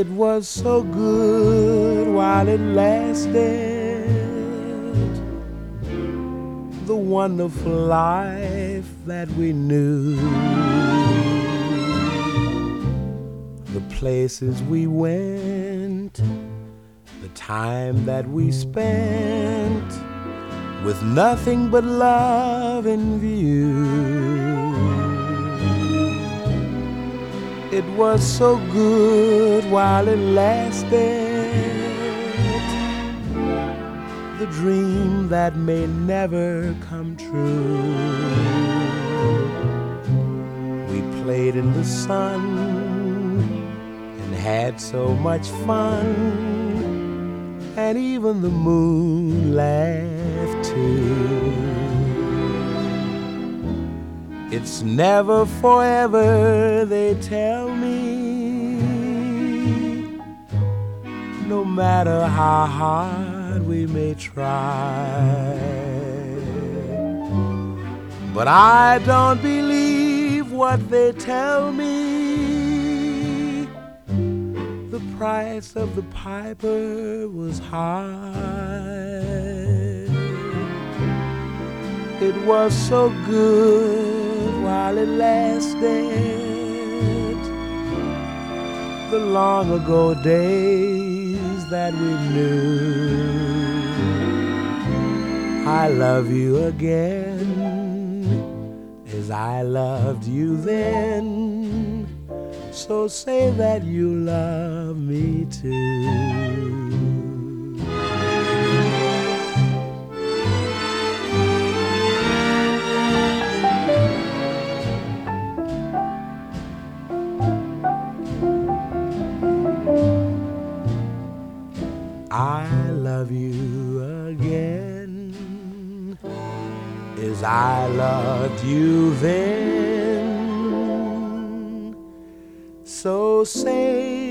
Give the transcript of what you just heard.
It was so good while it lasted, the wonderful life that we knew, the places we went, the time that we spent, with nothing but love in view. It was so good while it lasted, the dream that may never come true. We played in the sun and had so much fun, and even the moon laughed too. It's never forever, they tell me, no matter how hard we may try. But I don't believe what they tell me. The price of the piper was high. It was so good while it lasted, the long ago days that we knew. I love you again as I loved you then, so say that you love me too. I love you again as I loved you then, so say